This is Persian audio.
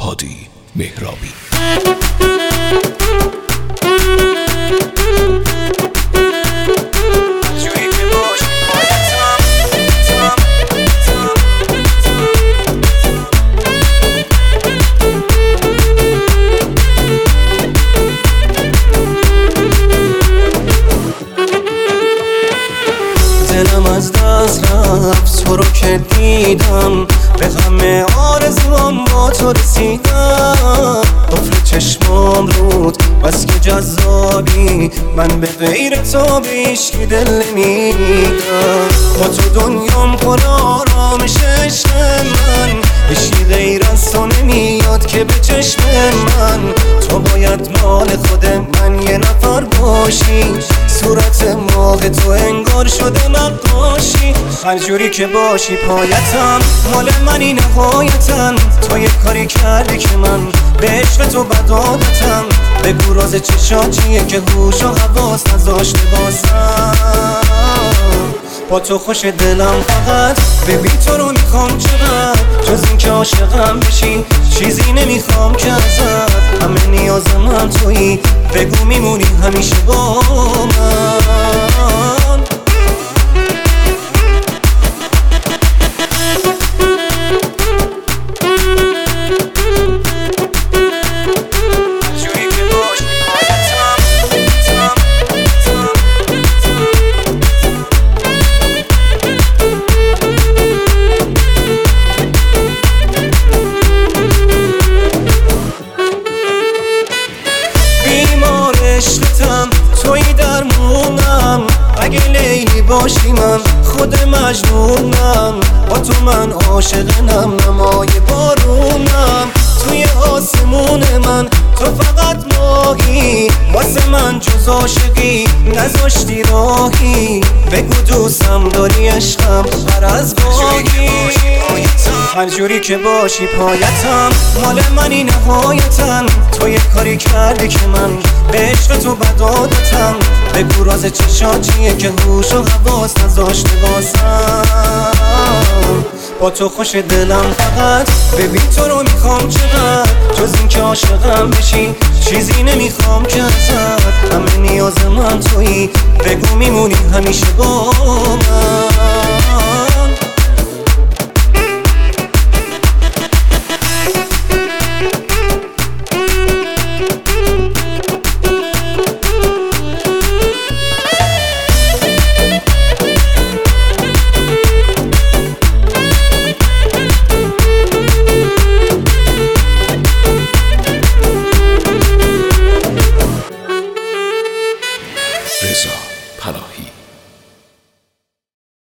هادی مهرابی. دلم از دست رفت تو رو که دیدم، به غم آرزوام با تو رسیدم. قفل چشمام رود بس که جذابی، من به غیر تو به هیچکی دل نمیدم. با تو دنیام پر آرامش عشق من، هیچی غیر از تو نمیاد که به چشم من. تو باید مال خود من یه نفر باشی، صورت ماه تو انگار شده نقاشی. هر جوری که باشی پایتم، مال منی نهایتم. تو یه کاری کردی که من به عشق تو بد عادتم. بگو راز چشاتیه که هوش و حواس نذاشته بازم. با تو خوش دلم فقط، ببین تو رو میخوام چقدر. جز این که عاشقم بشی چیزی نمیخوام که ازت. همه نیازم هم تویی، بگو میمونی همیشه با من. توی درمونم، اگه لیلی باشی من خود مجنونم. با تو من عاشقنم، نمای بارونم. توی آسمون من تو فقط ماهی، واسه من جز عاشقی نذاشتی راهی. بگو دوستم داری عشقم هر از گاهی. هر جوری که باشی پایتم، مال منی نهایتم. تو یه کاری کردی که من به عشق تو بد عادتم. بگو راز چشاتیه که هوش و حواس نذاشته بازم. با تو خوش دلم فقط، ببین تو رو میخوام چقدر. جز این که عاشقم بشی چیزی نمیخوام که ازت. همه نیاز من تویی، بگو میمونی همیشه با من. رضا پناهی.